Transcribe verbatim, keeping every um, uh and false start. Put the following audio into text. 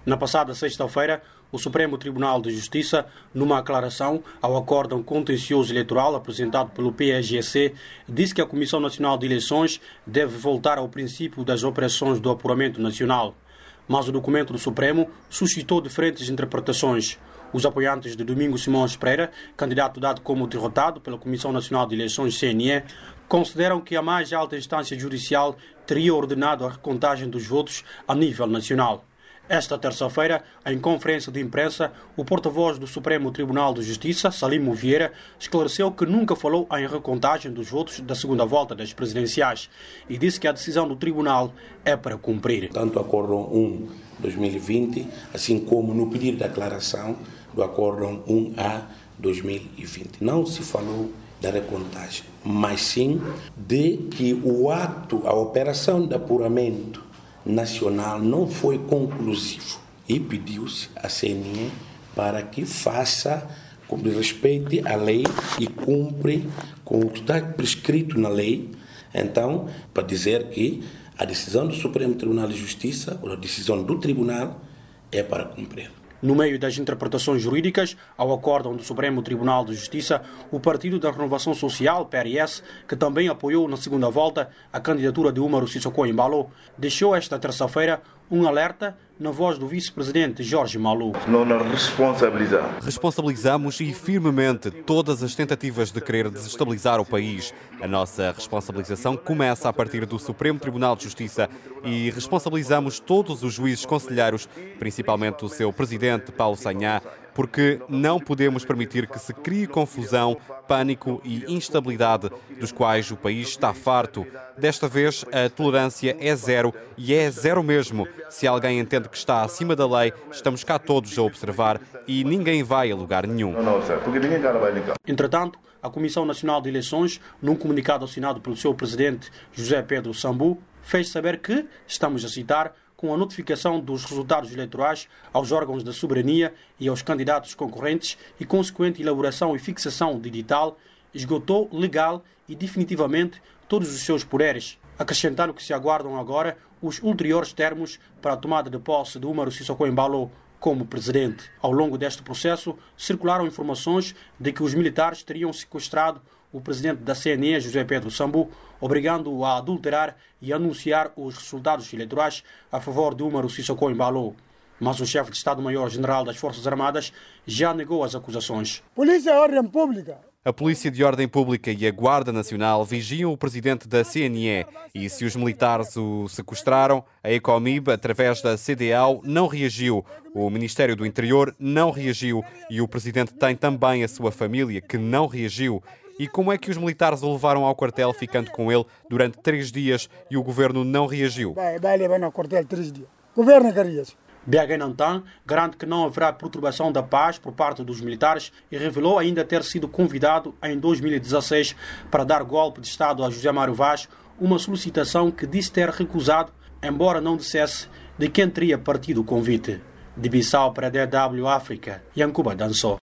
Na passada sexta-feira, o Supremo Tribunal de Justiça, numa aclaração ao acórdão contencioso eleitoral apresentado pelo P S G C, disse que a Comissão Nacional de Eleições deve voltar ao princípio das operações do apuramento nacional. Mas o documento do Supremo suscitou diferentes interpretações. Os apoiantes de Domingos Simões Pereira, candidato dado como derrotado pela Comissão Nacional de Eleições C N E, consideram que a mais alta instância judicial teria ordenado a recontagem dos votos a nível nacional. Esta terça-feira, em conferência de imprensa, o porta-voz do Supremo Tribunal de Justiça, Salimo Vieira, esclareceu que nunca falou em recontagem dos votos da segunda volta das presidenciais e disse que a decisão do tribunal é para cumprir. Tanto o Acórdão um dois mil e vinte, assim como no pedido de declaração do Acórdão um A dois mil e vinte. Não se falou da recontagem, mas sim de que o ato, a operação de apuramento nacional não foi conclusivo e pediu-se à C N E para que faça, respeite a lei e cumpre com o que está prescrito na lei. Então, para dizer que a decisão do Supremo Tribunal de Justiça, ou a decisão do tribunal, é para cumprir. No meio das interpretações jurídicas ao acórdão do Supremo Tribunal de Justiça, o Partido da Renovação Social, P R S, que também apoiou na segunda volta a candidatura de Umaru Sissoko Embalo, deixou esta terça-feira um alerta na voz do vice-presidente Jorge Malu. Não nos responsabilizamos. Responsabilizamos e firmemente todas as tentativas de querer desestabilizar o país. A nossa responsabilização começa a partir do Supremo Tribunal de Justiça e responsabilizamos todos os juízes conselheiros, principalmente o seu presidente, Paulo Sanhá, porque não podemos permitir que se crie confusão, pânico e instabilidade, dos quais o país está farto. Desta vez, a tolerância é zero e é zero mesmo. Se alguém entende que está acima da lei, estamos cá todos a observar e ninguém vai a lugar nenhum. Não, não, certo, porque ninguém vai ligar. Entretanto, a Comissão Nacional de Eleições, num comunicado assinado pelo seu presidente José Pedro Sambu, fez saber que, estamos a citar, com a notificação dos resultados eleitorais aos órgãos da soberania e aos candidatos concorrentes e consequente elaboração e fixação digital, esgotou legal e definitivamente todos os seus poderes, acrescentando que se aguardam agora os ulteriores termos para a tomada de posse de Umaru Sissoko Embalo como presidente. Ao longo deste processo, circularam informações de que os militares teriam sequestrado o presidente da C N E, José Pedro Sambu, obrigando-o a adulterar e anunciar os resultados eleitorais a favor de Umaru Sissoko Embalo. Mas o chefe de Estado-Maior-General das Forças Armadas já negou as acusações. Polícia e Ordem Pública. A Polícia de Ordem Pública e a Guarda Nacional vigiam o presidente da C N E e, se os militares o sequestraram, a Ecomib, através da C D A O, não reagiu. O Ministério do Interior não reagiu e o presidente tem também a sua família que não reagiu. E como é que os militares o levaram ao quartel, ficando com ele durante três dias e o governo não reagiu? Vai, vai levar ao quartel três dias. Governo queria. B H Nantan garante que não haverá perturbação da paz por parte dos militares e revelou ainda ter sido convidado em dois mil e dezasseis para dar golpe de Estado a José Mário Vaz, uma solicitação que disse ter recusado, embora não dissesse de quem teria partido o convite. De Bissau para a D W África, Yankuba Dançou.